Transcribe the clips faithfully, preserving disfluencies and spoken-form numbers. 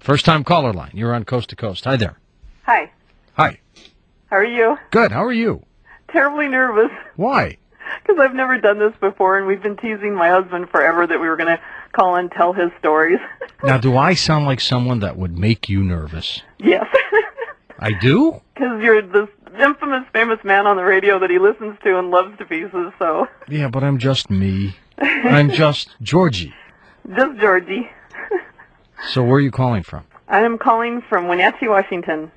First-time caller line. You're on Coast to Coast. Hi there. Hi. Hi. How are you? Good. How are you? Terribly nervous. Why? Because I've never done this before, and we've been teasing my husband forever that we were going to call and tell his stories. Now, do I sound like someone that would make you nervous? Yes. I do? Because you're this infamous, famous man on the radio that he listens to and loves to pieces, so... Yeah, but I'm just me. I'm just Georgie. Just Georgie. So where are you calling from? I am calling from Wenatchee, Washington.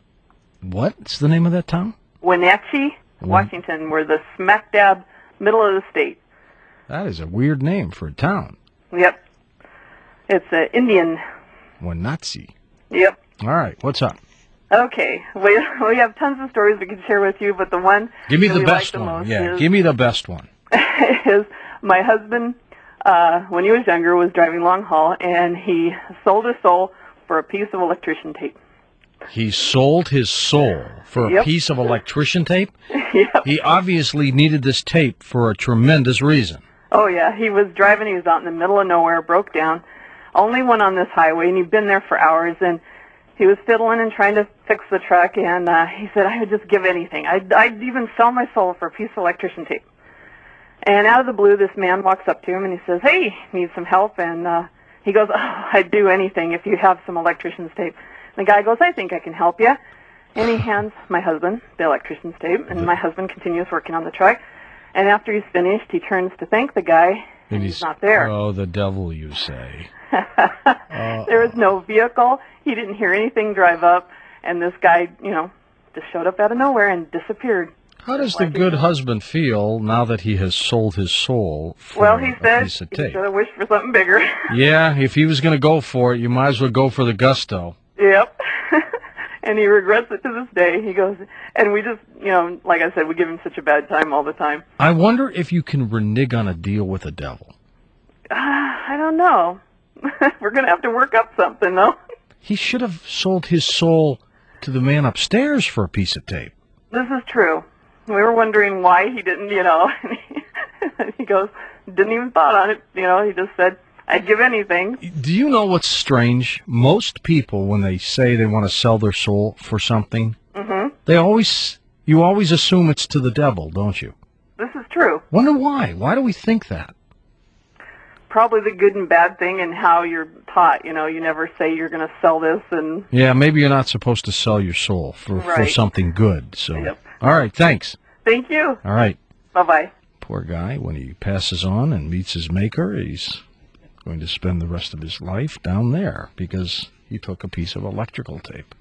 What's the name of that town? Wenatchee, Washington. We're the smack dab middle of the state. That is a weird name for a town. Yep. It's uh, Indian. Wenatchee. Yep. All right, what's up? Okay. We, we have tons of stories we could share with you, but the one Give me that the we best like the one. most Yeah, is, give me the best one. is my husband, uh, when he was younger, was driving long haul, and he sold his soul for a piece of electrician tape. He sold his soul for a Yep. piece of electrician tape? Yep. He obviously needed this tape for a tremendous reason. Oh, yeah. He was driving. He was out in the middle of nowhere, broke down. Only one on this highway, and he'd been there for hours, and he was fiddling and trying to fix the truck, and uh, he said, I would just give anything. I'd, I'd even sell my soul for a piece of electrician tape. And out of the blue, this man walks up to him, and he says, hey, need some help? And uh, he goes, oh, I'd do anything if you have some electrician's tape. And the guy goes, I think I can help you. And he hands my husband the electrician's tape, and my husband continues working on the truck. And after he's finished, he turns to thank the guy, and he's, he's not there. Oh, the devil, you say. uh, there was no vehicle. He didn't hear anything drive up, and this guy, you know, just showed up out of nowhere and disappeared. How does the good husband feel now that he has sold his soul for well, he a said piece of he tape? should have wished for something bigger. Yeah, if he was going to go for it, you might as well go for the gusto. Yep. And he regrets it to this day. He goes, and we just, you know, like I said, we give him such a bad time all the time. I wonder if you can renege on a deal with the devil. Uh, I don't know. We're going to have to work up something, though. He should have sold his soul to the man upstairs for a piece of tape. This is true. We were wondering why he didn't, you know. And he goes, didn't even thought on it. You know, he just said, I'd give anything. Do you know what's strange? Most people, when they say they want to sell their soul for something, mm-hmm. they always, you always assume it's to the devil, don't you? This is true. Wonder why? Why do we think that? Probably the good and bad thing and how you're taught. You know, you never say you're going to sell this. And yeah, maybe you're not supposed to sell your soul for, right. for something good. So, yep. All right, thanks. Thank you. All right. Bye-bye. Poor guy, when he passes on and meets his maker, he's going to spend the rest of his life down there because he took a piece of electrical tape.